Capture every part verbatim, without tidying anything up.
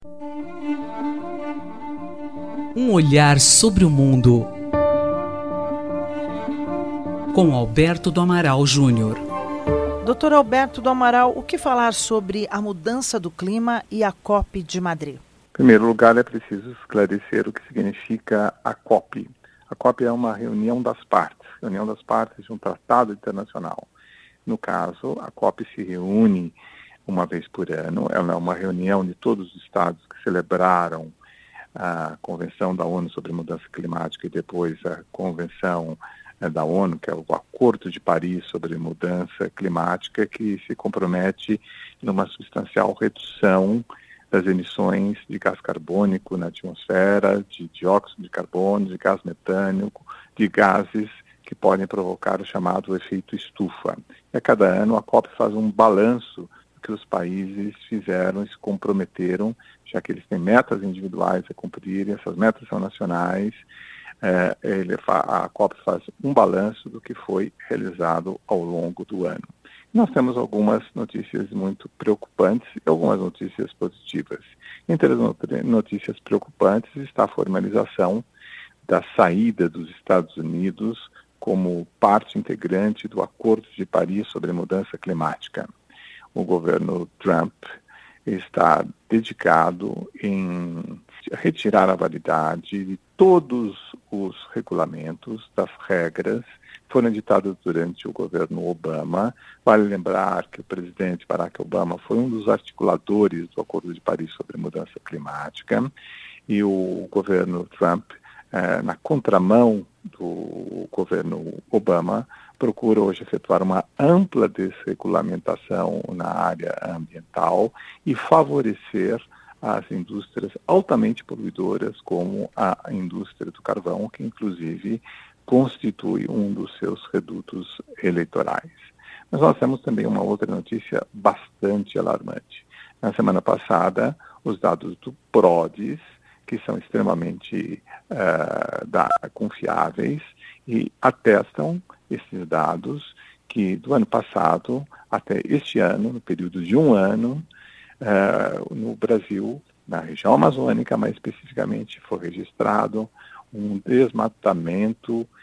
Um olhar sobre o mundo, com Alberto do Amaral Júnior. doutor Alberto do Amaral, o que falar sobre a mudança do clima e a COP de Madrid? Em primeiro lugar, é preciso esclarecer o que significa a COP. A COP é uma reunião das partes, reunião das partes de um tratado internacional. No caso, a COP se reúne uma vez por ano, ela é uma reunião de todos os estados que celebraram a Convenção da ONU sobre Mudança Climática e depois a Convenção da ONU, que é o Acordo de Paris sobre Mudança Climática, que se compromete numa substancial redução das emissões de gás carbônico na atmosfera, de dióxido de carbono, de gás metânico, de gases que podem provocar o chamado efeito estufa. E a cada ano a COP faz um balanço do que os países fizeram e se comprometeram, já que eles têm metas individuais a cumprir, e essas metas são nacionais. É, ele fa- a COP faz um balanço do que foi realizado ao longo do ano. Nós temos algumas notícias muito preocupantes e algumas notícias positivas. Entre as notícias preocupantes está a formalização da saída dos Estados Unidos como parte integrante do Acordo de Paris sobre Mudança Climática. O governo Trump está dedicado em retirar a validade de todos os regulamentos, das regras que foram editadas durante o governo Obama. Vale lembrar que o presidente Barack Obama foi um dos articuladores do Acordo de Paris sobre Mudança Climática e o governo Trump, eh, na contramão do governo Obama, procura hoje efetuar uma ampla desregulamentação na área ambiental e favorecer as indústrias altamente poluidoras, como a indústria do carvão, que inclusive constitui um dos seus redutos eleitorais. Mas nós temos também uma outra notícia bastante alarmante. Na semana passada, os dados do PRODES, que são extremamente uh, da, confiáveis, e atestam esses dados que do ano passado até este ano, no período de um ano, Uh, no Brasil, na região amazônica, mais especificamente, foi registrado um desmatamento uh,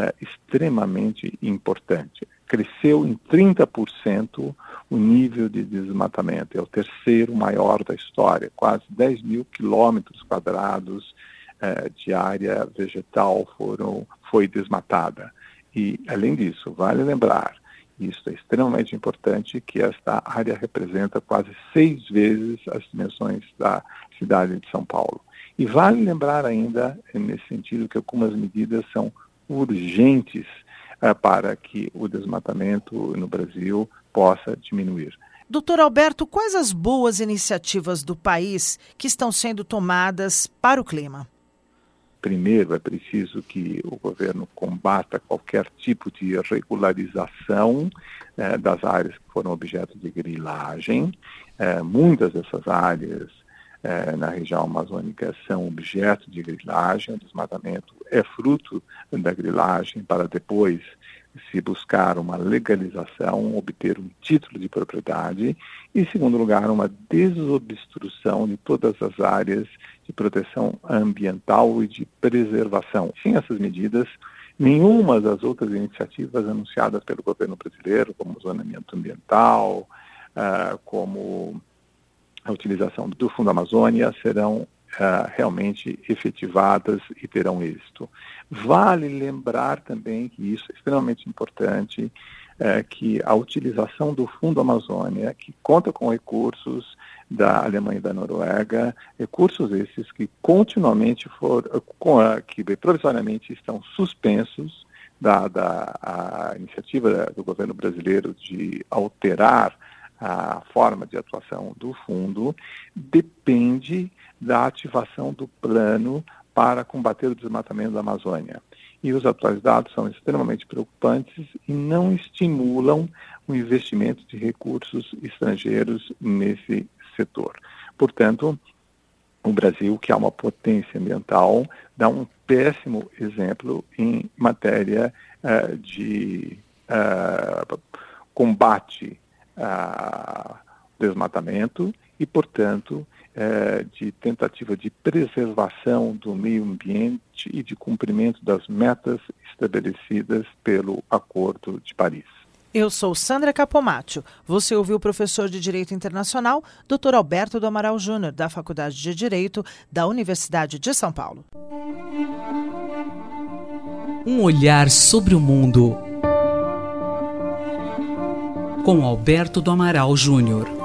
extremamente importante. Cresceu em trinta por cento o nível de desmatamento. É o terceiro maior da história. Quase dez mil quilômetros quadrados uh, de área vegetal foram, foi desmatada. E, além disso, vale lembrar, isso é extremamente importante, que esta área representa quase seis vezes as dimensões da cidade de São Paulo. E vale lembrar ainda, nesse sentido, que algumas medidas são urgentes uh, para que o desmatamento no Brasil possa diminuir. doutor Alberto, quais as boas iniciativas do país que estão sendo tomadas para o clima? Primeiro, é preciso que o governo combata qualquer tipo de irregularização eh, das áreas que foram objeto de grilagem. Eh, muitas dessas áreas eh, na região amazônica são objeto de grilagem. O desmatamento é fruto da grilagem para depois se buscar uma legalização, obter um título de propriedade e, em segundo lugar, uma desobstrução de todas as áreas de proteção ambiental e de preservação. Sem essas medidas, nenhuma das outras iniciativas anunciadas pelo governo brasileiro, como o zonamento ambiental, uh, como a utilização do Fundo Amazônia, serão Uh, realmente efetivadas e terão êxito. Vale lembrar também que isso é extremamente importante, uh, que a utilização do Fundo Amazônia, que conta com recursos da Alemanha e da Noruega, recursos esses que continuamente foram, uh, que provisoriamente estão suspensos, dada a iniciativa do governo brasileiro de alterar a forma de atuação do fundo, depende da ativação do plano para combater o desmatamento da Amazônia. E os atuais dados são extremamente preocupantes e não estimulam o investimento de recursos estrangeiros nesse setor. Portanto, o Brasil, que é uma potência ambiental, dá um péssimo exemplo em matéria uh, de uh, combate ao desmatamento e, portanto, eh, de tentativa de preservação do meio ambiente e de cumprimento das metas estabelecidas pelo Acordo de Paris. Eu sou Sandra Capomatto. Você ouviu o professor de Direito Internacional, doutor Alberto do Amaral Júnior, da Faculdade de Direito da Universidade de São Paulo. Um olhar sobre o mundo, com Alberto do Amaral Júnior.